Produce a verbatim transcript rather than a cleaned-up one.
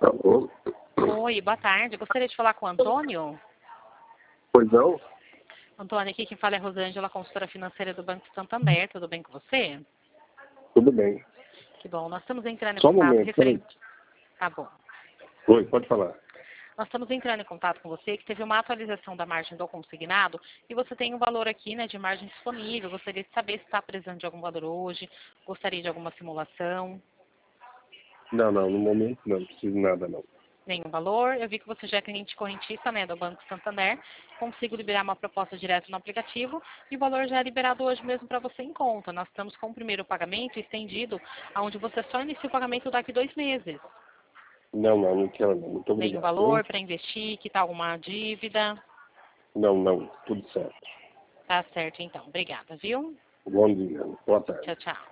Alô? Oi, boa tarde. Gostaria de falar com o Antônio. Pois não? Antônio, aqui quem fala é Rosângela, consultora financeira do Banco Santander. Tudo bem com você? Tudo bem. Que bom. Nós estamos entrando em Só um contato momento, peraí. referente... Tá bom. Oi, pode falar. Nós estamos entrando em contato com você que teve uma atualização da margem do consignado e você tem um valor aqui, né, de margem disponível. Gostaria de saber se está precisando de algum valor hoje, gostaria de alguma simulação. Não, não, no momento não preciso de nada não. Nenhum valor. Eu vi que você já é cliente correntista, né, do Banco Santander. Consigo liberar uma proposta direto no aplicativo e o valor já é liberado hoje mesmo para você em conta. Nós estamos com o primeiro pagamento estendido, onde você só inicia o pagamento daqui dois meses. Não, não, não quero não. Muito Nenhum obrigado. valor Hein? para investir, quitar alguma dívida. Não, não, tudo certo. Tá certo, então. Obrigada, viu? Bom dia, boa tarde. Tchau, tchau.